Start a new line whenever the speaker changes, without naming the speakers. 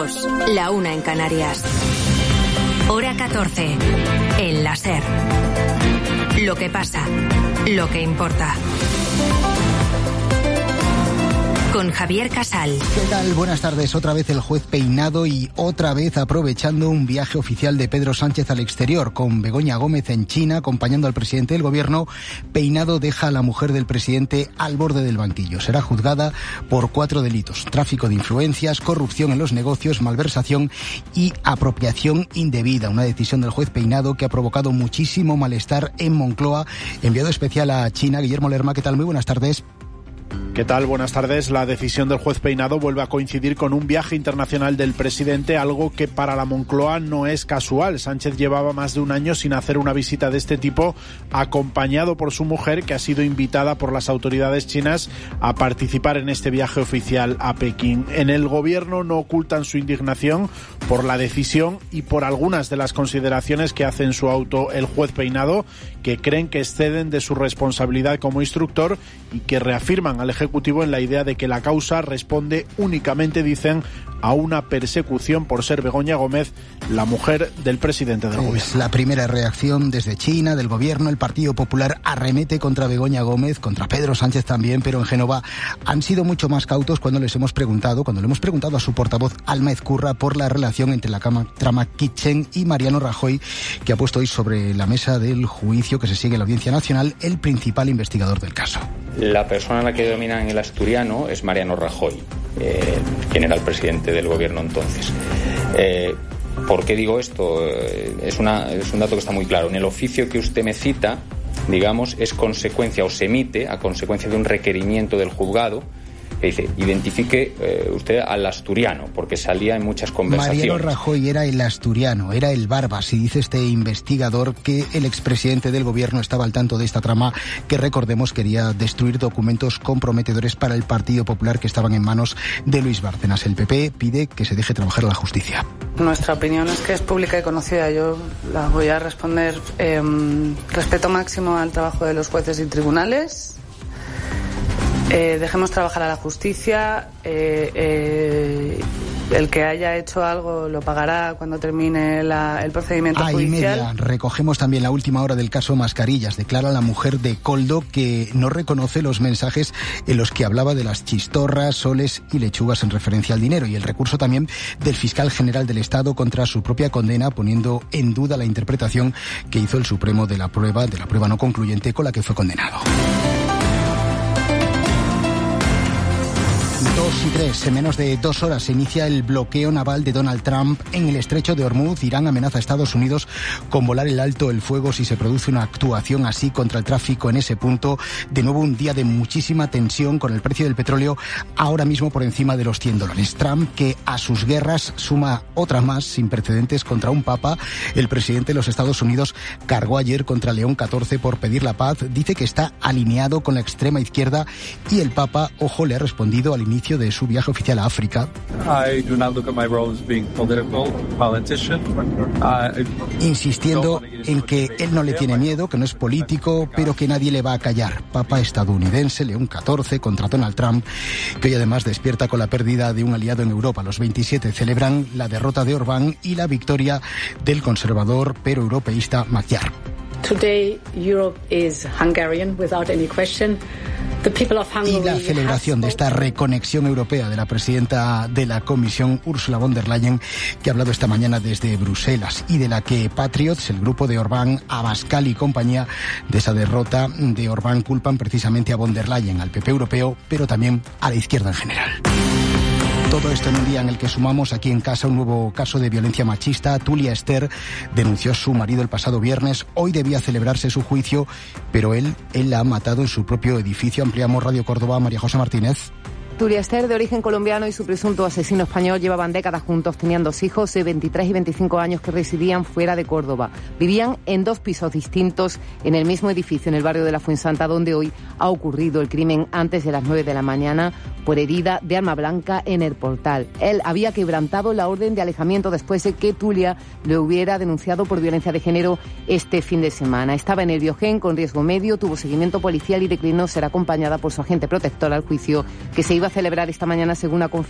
2, la 1 en Canarias. Hora 14, en la SER. Lo que pasa, lo que importa. Con Javier Casal.
¿Qué tal? Buenas tardes. Otra vez el juez peinado y otra vez aprovechando un viaje oficial de Pedro Sánchez al exterior. Con Begoña Gómez en China, acompañando al presidente del gobierno, Peinado deja a la mujer del presidente al borde del banquillo. Será juzgada por 4 delitos: tráfico de influencias, corrupción en los negocios, malversación y apropiación indebida. Una decisión del juez Peinado que ha provocado muchísimo malestar en Moncloa. Enviado especial a China, Guillermo Lerma. ¿Qué tal? Muy buenas tardes.
¿Qué tal? Buenas tardes. La decisión del juez Peinado vuelve a coincidir con un viaje internacional del presidente, algo que para la Moncloa no es casual. Sánchez llevaba más de un año sin hacer una visita de este tipo, acompañado por su mujer, que ha sido invitada por las autoridades chinas a participar en este viaje oficial a Pekín. En el gobierno no ocultan su indignación por la decisión y por algunas de las consideraciones que hace en su auto el juez Peinado, que creen que exceden de su responsabilidad como instructor y que reafirman al Ejecutivo en la idea de que la causa responde únicamente, dicen, a una persecución por ser Begoña Gómez la mujer del presidente del gobierno.
Es la primera reacción desde China, del gobierno. El Partido Popular arremete contra Begoña Gómez, contra Pedro Sánchez también, pero en Génova han sido mucho más cautos cuando le hemos preguntado a su portavoz Alma Ezcurra por la relación entre la trama Kitchen y Mariano Rajoy, que ha puesto hoy sobre la mesa del juicio que se sigue en la Audiencia Nacional el principal investigador del caso.
La persona a la que denominan el asturiano es Mariano Rajoy, quien era el presidente del gobierno entonces. ¿Por qué digo esto? Es un dato que está muy claro. En el oficio que usted me cita, digamos, es consecuencia o se emite a consecuencia de un requerimiento del juzgado que dice: identifique usted al asturiano, porque salía en muchas conversaciones.
Mariano Rajoy era el asturiano, era el Barbas, y dice este investigador que el expresidente del gobierno estaba al tanto de esta trama que, recordemos, quería destruir documentos comprometedores para el Partido Popular que estaban en manos de Luis Bárcenas. El PP pide que se deje trabajar a la justicia.
Nuestra opinión es que es pública y conocida. Yo la voy a responder. Respeto máximo al trabajo de los jueces y tribunales. Dejemos trabajar a la justicia. El que haya hecho algo lo pagará cuando termine el procedimiento judicial.
Media. Recogemos también la última hora del caso Mascarillas. Declara la mujer de Koldo que no reconoce los mensajes en los que hablaba de las chistorras, soles y lechugas en referencia al dinero, y el recurso también del fiscal general del Estado contra su propia condena, poniendo en duda la interpretación que hizo el Supremo de la prueba no concluyente con la que fue condenado. 2:03, en menos de 2 horas se inicia el bloqueo naval de Donald Trump en el estrecho de Hormuz. Irán amenaza a Estados Unidos con volar el alto el fuego si se produce una actuación así contra el tráfico en ese punto. De nuevo un día de muchísima tensión, con el precio del petróleo ahora mismo por encima de los $100. Trump, que a sus guerras suma otra más sin precedentes contra un papa. El presidente de los Estados Unidos cargó ayer contra León XIV por pedir la paz. Dice que está alineado con la extrema izquierda, y el papa, ojo, le ha respondido al inicio de su viaje oficial a África. Insistiendo en que él no le tiene miedo, que no es político, pero que nadie le va a callar. Papa estadounidense, León XIV, contra Donald Trump, que hoy además despierta con la pérdida de un aliado en Europa. Los 27 celebran la derrota de Orbán y la victoria del conservador pero europeísta Magyar.
Today Europe is Hungarian without any question.
Y la celebración de esta reconexión europea de la presidenta de la Comisión, Ursula von der Leyen, que ha hablado esta mañana desde Bruselas, y de la que Patriots, el grupo de Orbán, Abascal y compañía, de esa derrota de Orbán culpan precisamente a von der Leyen, al PP europeo, pero también a la izquierda en general. Todo esto en un día en el que sumamos aquí en casa un nuevo caso de violencia machista. Tulia Ester denunció a su marido el pasado viernes. Hoy debía celebrarse su juicio, pero él la ha matado en su propio edificio. Ampliamos Radio Córdoba, María José Martínez.
Tulia Ester, de origen colombiano, y su presunto asesino español llevaban décadas juntos. Tenían 2 hijos de 23 y 25 años que residían fuera de Córdoba. Vivían en 2 pisos distintos en el mismo edificio, en el barrio de la Fuensanta, donde hoy ha ocurrido el crimen antes de las 9 de la mañana por herida de arma blanca en el portal. Él había quebrantado la orden de alejamiento después de que Tulia le hubiera denunciado por violencia de género este fin de semana. Estaba en el Biogen con riesgo medio, tuvo seguimiento policial y declinó ser acompañada por su agente protector al juicio que se iba a celebrar esta mañana según ha confirmado